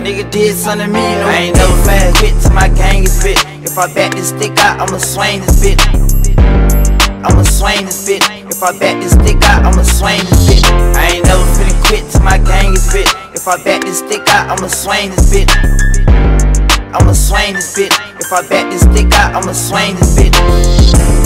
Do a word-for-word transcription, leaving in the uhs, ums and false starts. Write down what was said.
Nigga did something to me, no. I ain't never finna quit till my gang is bit. If I back this stick out, I'ma swing this bitch. I'ma swing this bitch. If I back this stick out, I'ma swing this bitch. I ain't never finna quit till my gang is bit. If I back this stick out, I'ma swing this bitch. I'ma swing this bitch. If I back this stick out, I'ma swing this bitch.